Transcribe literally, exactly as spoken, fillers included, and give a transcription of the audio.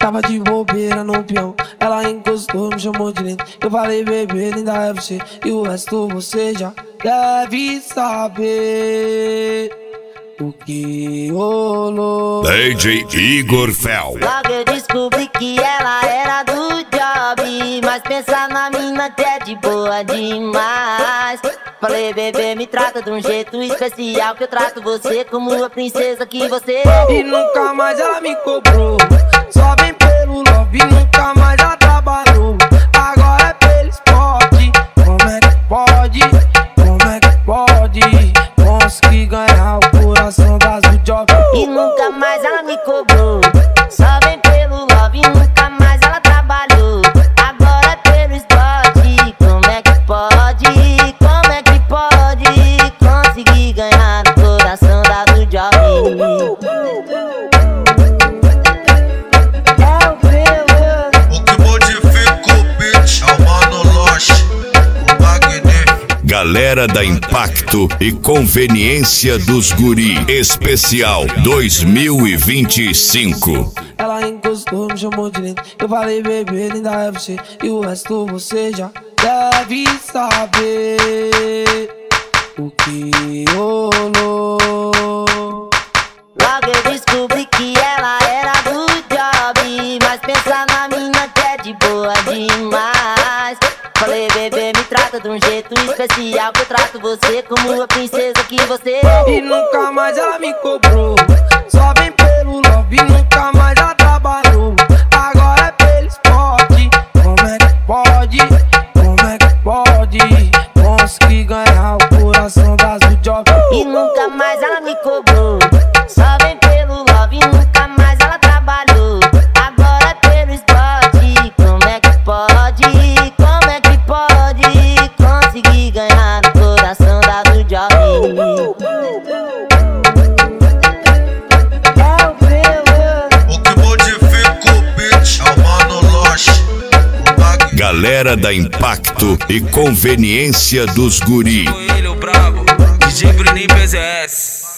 Tava de bobeira no peão, ela encostou, me chamou de lindo. Eu falei, bebê, linda é você, e o resto você já deve saber o que rolou. D J Igor Fel. Logo eu descobri que ela era do job, mas pensa na mina que é de boa demais. Falei, bebê, me trata de um jeito especial, que eu trato você como a princesa que você é. E nunca mais ela me cobrou, só vem pelo love, nunca mais ela trabalhou. Agora é pelo esporte, como é que pode, como é que pode conseguir ganhar o coração das do job. E nunca mais ela me cobrou, só vem pelo love, nunca mais ela trabalhou. Agora é pelo esporte, como é que pode, como é que pode conseguir ganhar o coração da do job. Galera da Impacto e Conveniência dos Guri Especial dois mil e vinte e cinco. Ela encostou, me chamou de lindo. Eu falei, bebê, linda é você, e o resto você já deve saber o que rolou. Logo eu descobri que ela era do job, mas pensa na mina que é de boa demais. Falei, bebê, me trata de um jeito especial, que eu trato você como a princesa que você é. E nunca mais ela me cobrou, só vem pelo love, nunca mais ela trabalhou. Agora é pelo esporte, como é que pode, como é que pode conseguir ganhar o coração das do job. E nunca mais ela me cobrou, só vem pelo love, nunca mais ela trabalhou. Agora é pelo esporte, como é que pode, como é que pode conseguir ganhar o coração da do job. O que modifica o beat é o Mano Loche. Galera da Impacto e Conveniência dos Guri. Ele, o brabo, D J Bruninho P Z S.